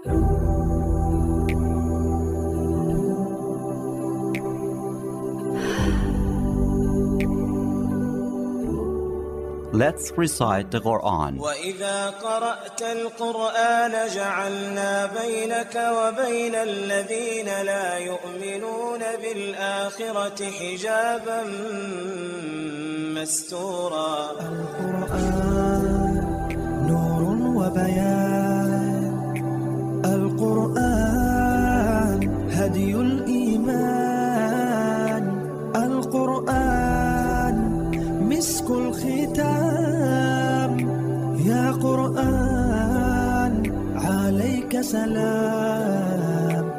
Let's recite the Quran. وَإِذَا قَرَأْتَ الْقُرْآنَ جَعَلْنَا بَيْنَكَ وَبَيْنَ الَّذِينَ لَا يُؤْمِنُونَ بِالْآخِرَةِ حِجَابًا مَسْتُورًا. القرآن نور وبيان، القرآن هدي الإيمان، القرآن مسك الختام، يا قرآن عليك سلام.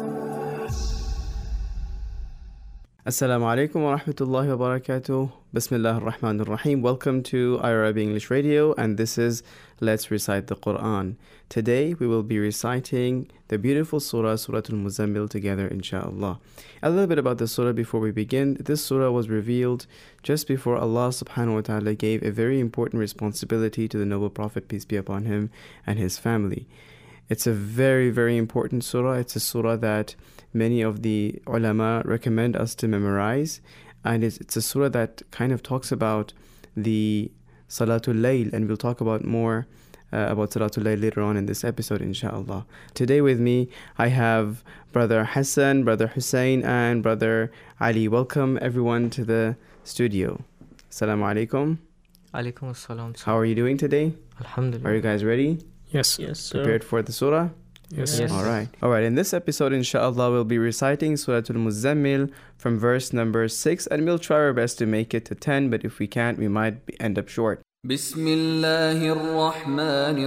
Assalamu alaikum wa rahmatullahi wa barakatuh. Bismillah ar-Rahman ar-Rahim. Welcome to Arabic English Radio, and this is Let's Recite the Quran. Today we will be reciting the beautiful surah, Surah Al-Muzammil, together, inshallah. A little bit about the surah before we begin. This surah was revealed just before Allah subhanahu wa ta'ala gave a very important responsibility to the noble Prophet, peace be upon him, and his family. It's a very, very important surah. It's a surah that many of the ulama recommend us to memorize. And it's a surah that kind of talks about the Salatul Layl. And we'll talk about more about Salatul Layl later on in this episode, inshallah. Today with me, I have Brother Hassan, Brother Hussein, and Brother Ali. Welcome everyone to the studio. Assalamu alaikum. Alaikum assalam. How are you doing today? Alhamdulillah. Are you guys ready? Yes. Yes, sir. Prepared for the surah? Yes. Yes. All right. In this episode, inshallah, we'll be reciting Surah Al-Muzammil from verse number 6, and we'll try our best to make it to 10, but if we can't, we might end up short. بسم الله الرحمن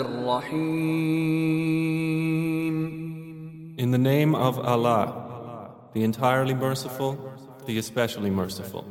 الرحيم. In the name of Allah, the entirely merciful, the especially merciful.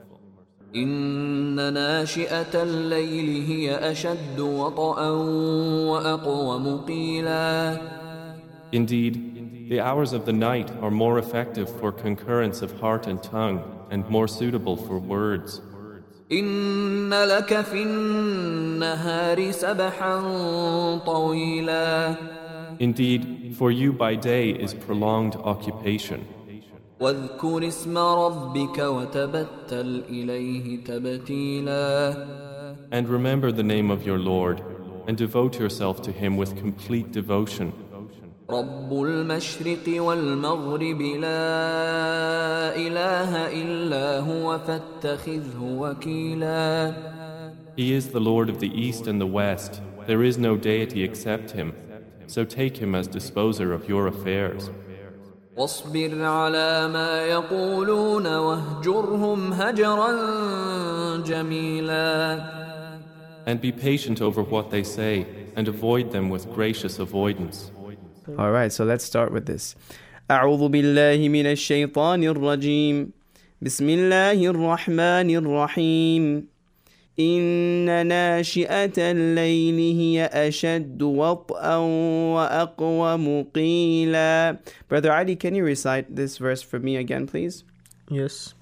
إن ناشئة الليل هي أشد وطئا وأقوم قيلا. Indeed, the hours of the night are more effective for concurrence of heart and tongue, and more suitable for words. إن لك في النهار سبحا طويلا. Indeed, for you by day is prolonged occupation. واذكر اسم ربك وتبتل إليه تبتيلا. And remember the name of your Lord, and devote yourself to Him with complete devotion. رب المشرق والمغرب لا إله إلا هو فاتخذه وكيلا. He is the Lord of the East and the West. There is no deity except Him. So take Him as disposer of your affairs. واصبر على ما يقولون واهجرهم هجرا جميلا. And be patient over what they say, and avoid them with gracious avoidance. All right, so let's start with this. أعوذ بالله من الشيطان الرجيم. بسم الله الرحمن الرحيم. إن ناشئة الليل هي أشد وطئا وأقوم قيلا. Brother Ali, can you recite this verse for me again, please? Yes.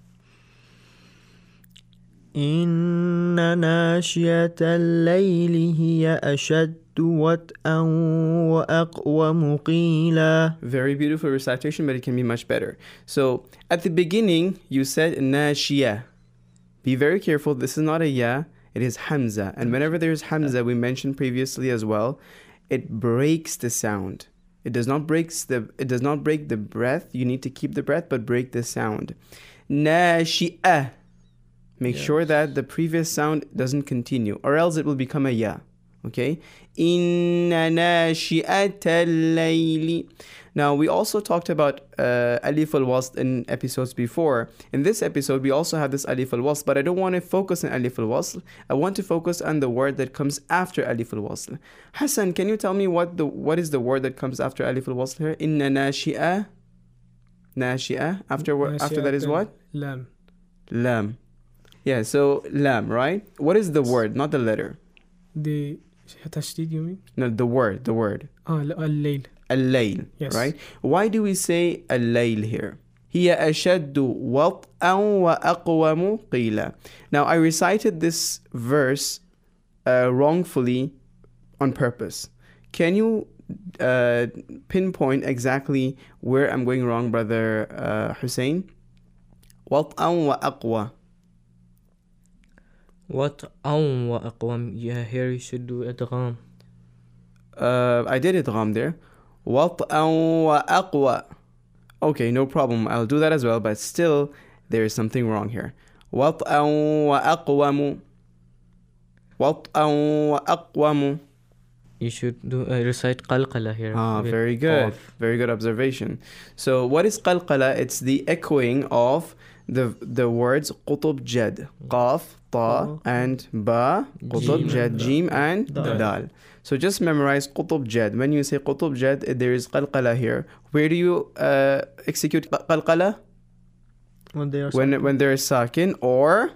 إن ناشئة الليل هي أشد وطئا وأقوم قيلا. Very beautiful recitation, but it can be much better. So, at the beginning, you said nashiyah. Be very careful, this is not a ya, it is hamza. And whenever there's hamza, we mentioned previously as well, it breaks the sound. It does not break the breath. You need to keep the breath, but break the sound. Nashi'ah. Make sure that the previous sound doesn't continue, or else it will become a ya. Okay? Inna nashi'ata al-layli. Now, we also talked about alif al-wasl in episodes before. In this episode, we also have this alif al-wasl, but I don't want to focus on alif al-wasl. I want to focus on the word that comes after alif al-wasl. Hassan, can you tell me what is the word that comes after alif al-wasl here? Inna nashi'a. Nashi'a. After that is what? Lam. Lam. Yeah, so lam, right? What is the word, not the letter? The tashdid, you mean? No, the word. Al-layl. Al-layl, yes. Right? Why do we say al-layl here? هي أشد وطئا وأقوم قيلا. Now, I recited this verse wrongfully on purpose. Can you pinpoint exactly where I'm going wrong, brother Hussein. وطأ وأقوى. وطأ وأقوم. Yeah, here you should do idgham. I did idgham there. وطأ وأقوى. Okay, no problem. I'll do that as well, but still there is something wrong here. وطأ وأقوم. وطأ وأقوم. You should do recite qalqala here. with Very good. qaf. Very good observation. So what is qalqala? It's the echoing of the words qutub jad, qaf, ta, and ba, qutub Jim jad, and jim, and dal. dal. So just memorize qutub jad. When you say qutub jad, there is qalqala here. Where do you execute qalqala? When they are When there is sakin, or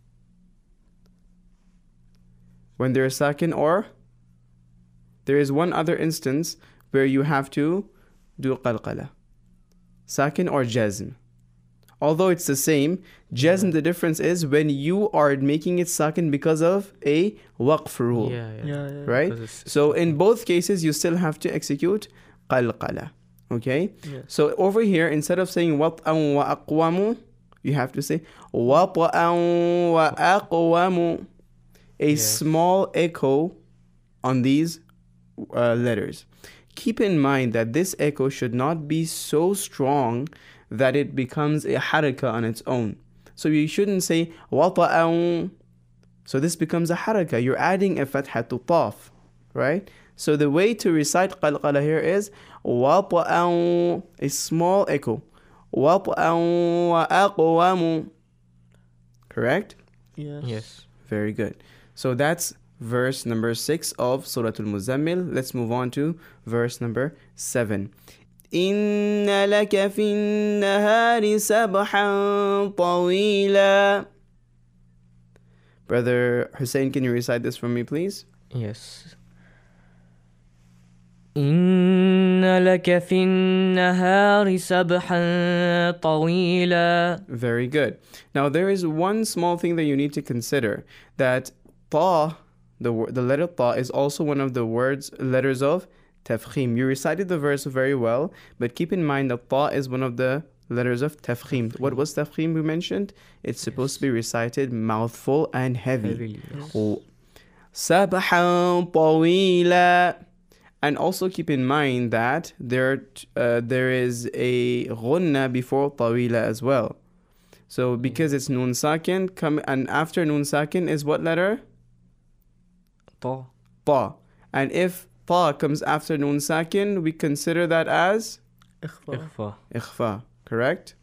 when there is sakin, or there is one other instance where you have to do qalqala. Sakin or jazm. Although it's the same, jazm, the difference is when you are making it sakin because of a waqf rule. Yeah. Right? Because it's- So in both cases, you still have to execute qalqala. Okay? Yes. So over here, instead of saying wat'an wa aqwamu, you have to say wat'an wa aqwamu. A Yes. small echo on these letters. Keep in mind that this echo should not be so strong that it becomes a haraka on its own. So you shouldn't say wata'an. So this becomes a haraka. You're adding a fatha to taf, right? So the way to recite qalqala here is wata'an, a small echo. Wata'an wa aqwamu. Correct? Yes. Very good. So that's verse number 6 of Surah Al-Muzammil. Let's move on to verse number 7. إِنَّ لَكَ فِي النَّهَارِ سَبْحًا طَوِيلًا. Brother Hussein, can you recite this for me, please? Yes. إن لك في النهار سبحا طويلا. Very good. Now there is one small thing that you need to consider, that ta, the letter ta, is also one of the letters of tafkhim. You recited the verse very well, but keep in mind that ta is one of the letters of tafkhim. What was tafkhim we mentioned? It's supposed to be recited mouthful and heavy. Heavily, yes. Sabhan tawila. And also keep in mind that there is a ghunna before tawila as well. So because it's nun sakin, and after nun sakin is what letter? Ta. Ta. And if ta comes after nun sakin, we consider that as إخفاء. ikhfa, correct?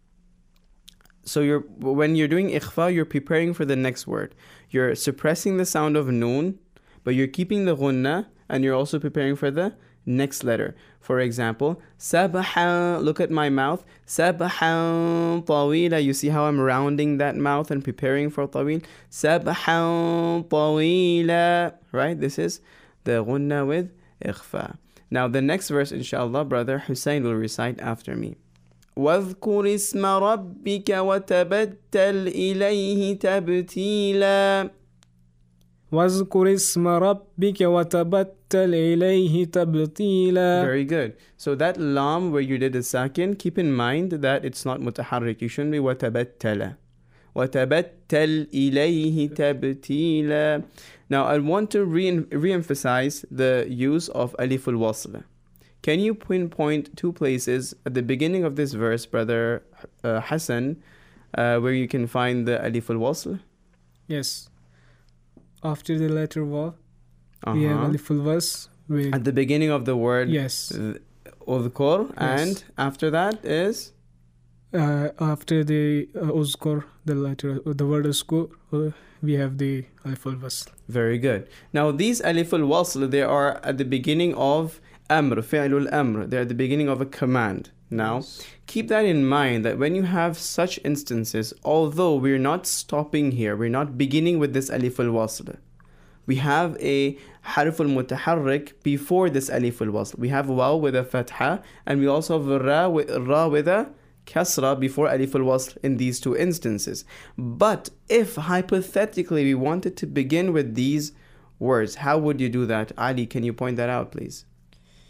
So when you're doing ikhfa, you're preparing for the next word. You're suppressing the sound of noon, but you're keeping the ghunna, and you're also preparing for the next letter. For example, sabahan, look at my mouth. Sabahan tawila. You see how I'm rounding that mouth and preparing for tawil? Sabahan tawila. Right? This is the ghunna with ikhfa. Now the next verse, inshallah, brother Hussein will recite after me. وَاذْكُرِ اسْمَ رَبِّكَ وَتَبَتَّلْ إِلَيْهِ تَبْتِيلًا. واذكر اسم ربك وتبتل إليه تبتيلا. Very good. So that lam where you did the sakin, keep in mind that it's not mutaharrik. You shouldn't be وَتَبَتَّلَ. وَتَبَتَّلْ إِلَيْهِ تَبْتِيلًا. Now I want to re-emphasize the use of alif al-wasl. Can you pinpoint two places at the beginning of this verse, brother Hassan, where you can find the alif al-wasl? Yes. After the letter Waw, we have alif al-was. At the beginning of the word, Yes. udhkur, and after that is? After the uzkur, the word uzkur, we have the alif al-was. Very good. Now these alif al-wasl, they are at the beginning of amr, fi'lul amr. They're at the beginning of a command. Now, keep that in mind that when you have such instances, although we're not stopping here, we're not beginning with this alif al-wasl. We have a harf al-mutaharrik before this alif al-wasl. We have waw with a fatha, and we also have ra with a kasra before alif al-wasl in these two instances. But if hypothetically we wanted to begin with these words, how would you do that? Ali, can you point that out, please?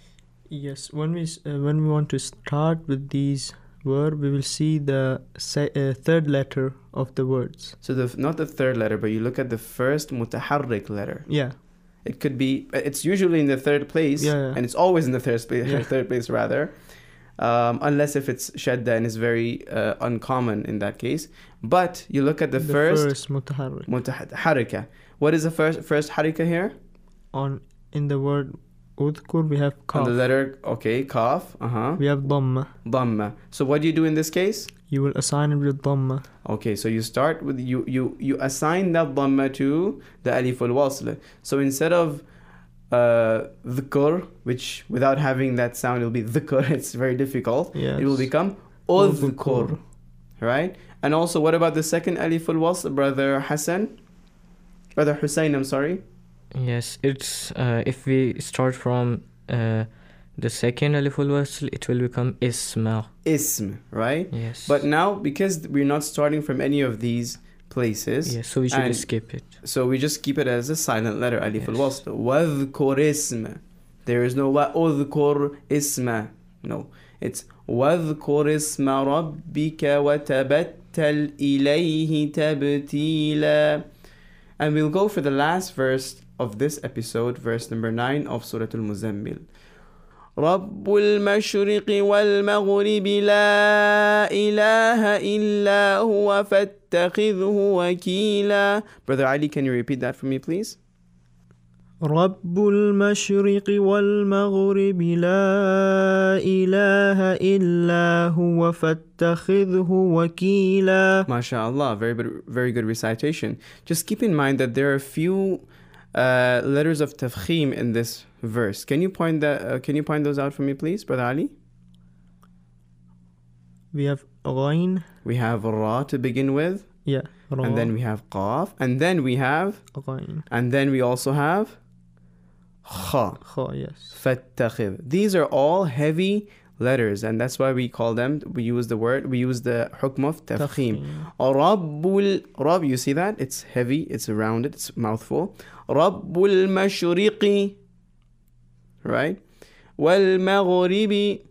Yes, when we want to start with these words, we will see the third letter of the words. So not the third letter, but you look at the first mutaharrik letter. Yeah. It could be, it's usually in the third place, Yeah. and it's always in the third place rather, unless if it's shadda and is very uncommon in that case. But you look at the first mutaharrik. Harika. What is the first harika here? In the word udhkur we have kaf. On the letter, okay, kaf. We have dhamma. Dhamma. So what do you do in this case? You will assign it with dhamma. Okay, so you start with you assign that dhamma to the alif al-wasl. So instead of dhikr, which without having that sound it will be dhikr, it's very difficult. Yes. It will become udhkur, right? And also, what about the second alif al-wasl, brother Hussein, I'm sorry. Yes, it's if we start from the second alif al-wasl, it will become ism, right? Yes. But now, because we're not starting from any of these places, yes, so we should skip it. So we just keep it as a silent letter, alif al-wasl. Wadhkur ism. There is no udhkur isma. No, it's wadhkur isma rabbika wa tabattal ilayhi tabtila. And we'll go for the last verse of this episode, verse number 9 of Surah Al-Muzammil. رب المشرق والمغرب لا إله إلا هو فاتخذه وكيلا. Brother Ali, can you repeat that for me, please? رب المشرق والمغرب لا إله إلا هو فاتخذه وكيلا. MashaAllah, very good recitation. Just keep in mind that there are a few letters of tafkhim in this verse. Can you point those out for me, please, Brother Ali? We have ghain. We have ra to begin with. Yeah. Ra. And then we have qaf. And then we have ghain. And then we also have kha. Kha, yes. Fattakhid. These are all heavy letters, and that's why we use the hukm of tafkhim. Rab, you see that? It's heavy, it's rounded, it's mouthful. Rabbul mashriqi, right? Wal maghribi,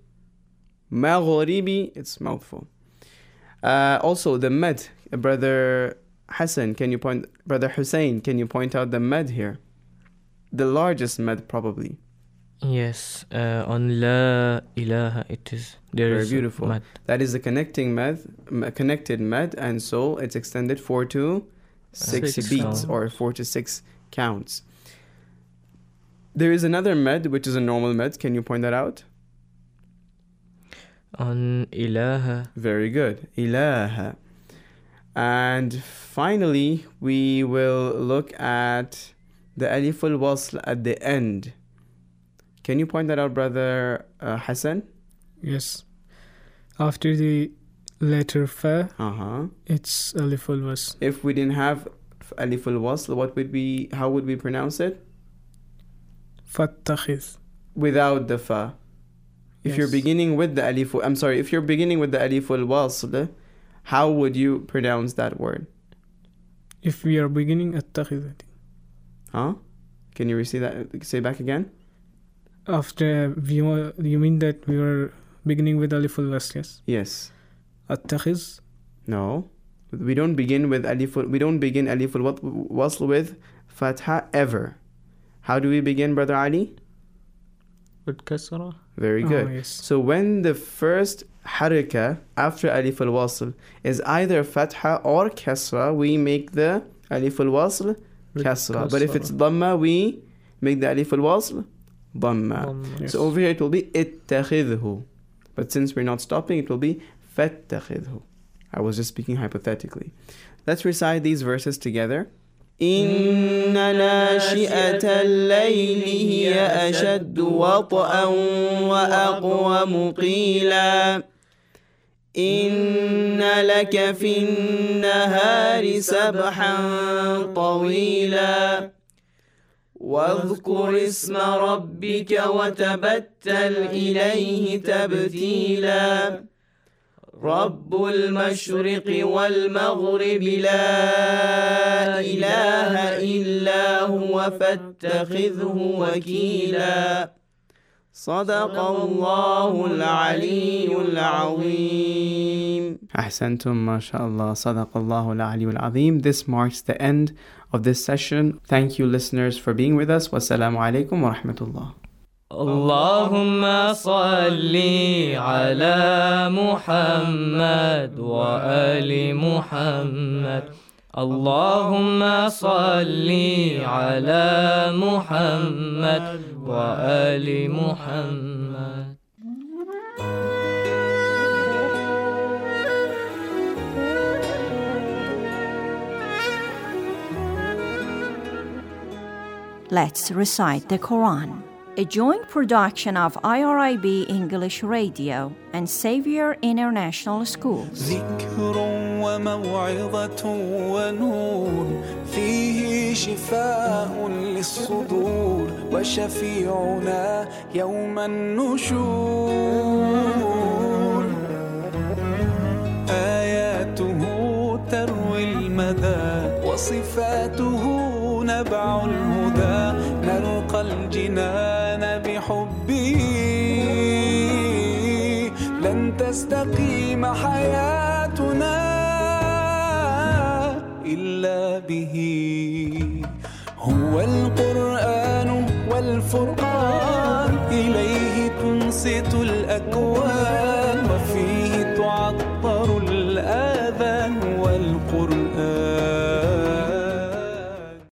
it's mouthful. Also the mad, Brother Hussein, can you point out the mad here? The largest mad probably. Yes, on la ilaha it is. Very beautiful. Mad. That is the connected mad, and so it's extended 4 to 6 beats or 4 to 6 counts. There is another mad which is a normal mad. Can you point that out? On ilaha. Very good. Ilaha. And finally, we will look at the alif al-wasl at the end. Can you point that out, Brother Hassan? Yes. After the letter fa, it's alif al-wasl. If we didn't have alif al-wasl, how would we pronounce it? Fattakhidh. Without the fa. If you're beginning with the alif al-wasl, how would you pronounce that word? If we are beginning at-takhidhati. Huh? Can you say back again? After you mean that we were beginning with alif al-wasl, yes? Yes. At-takhiz? No. We don't begin alif al-wasl with fatha ever. How do we begin, Brother Ali? With kasra. Very good. Yes. So when the first haraka after alif al-wasl is either fatha or kasra, we make the alif al-wasl kasra. But if it's dhamma, we make the alif al-wasl dhamma. Yes. So over here it will be ittakhidhu. But since we're not stopping, it will be fattakhidhu. I was just speaking hypothetically. Let's recite these verses together. إن ناشئة الليل هي أشد وطئا وأقوم قيلا إن لك في النهار سبحا طويلا واذكر اسم ربك وتبتل إليه تبتيلا رب المشرق والمغرب لا إله إلا هو فاتخذه وكيلا صدق الله العلي العظيم. أحسنتم ما شاء الله. صدق الله العلي العظيم. This marks the end of this session. Thank you listeners for being with us. Wassalamu alaikum wa rahmatullah. اللهم صل على محمد وآل محمد. اللهم صل على محمد وآل محمد. Let's recite the Quran, a joint production of IRIB English Radio and Xavier International Schools. ذكر وموعظة ونور فيه شفاء للصدور وشفيعنا يوم النشور آياته تروي المدى وصفاته نبع الهدى نلقى الجنان بحبه لن تستقيم حياتنا إلا به هو القرآن والفرقان إليه تنصت الأكوان وفي